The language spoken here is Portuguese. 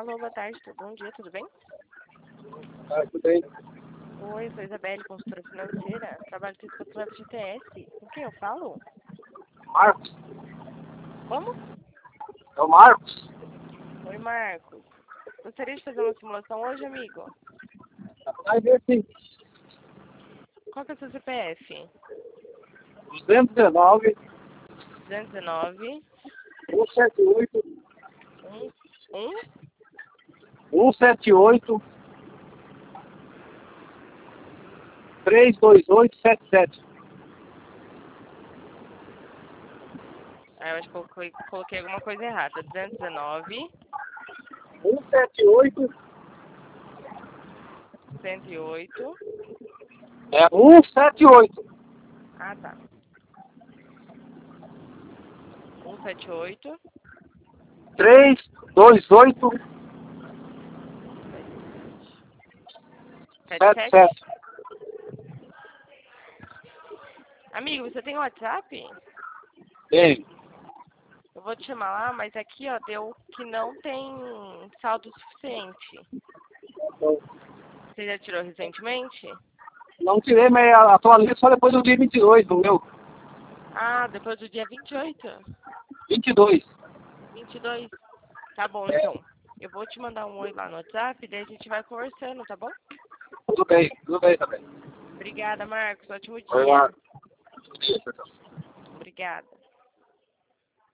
Alô, boa tarde, bom dia, tudo bem? Tudo bem. Oi, sou Isabelle, consultora financeira. Trabalho com o FGTS. Com quem eu falo? Marcos? Como? É o Marcos? Oi, Marcos. Gostaria de fazer uma simulação hoje, amigo? Vai ver sim. Qual que é o seu CPF? 219 219 178 1 178 32877. eu acho que eu coloquei alguma coisa errada. 219 178 108. É 178 Ah, tá. 178 328 77. 77. Amigo, você tem WhatsApp? Tem. Eu vou te chamar lá, mas aqui, ó, deu que não tem saldo suficiente. Você já tirou recentemente? Não tirei, mas atualizo só depois do dia 22 do meu. Ah, depois do dia 28? 22. 22? Tá bom, então. Eu vou te mandar um oi lá no WhatsApp, daí a gente vai conversando, tá bom? Tudo bem também. Obrigada, Marcos. Ótimo Oi, dia. Marcos. Obrigada.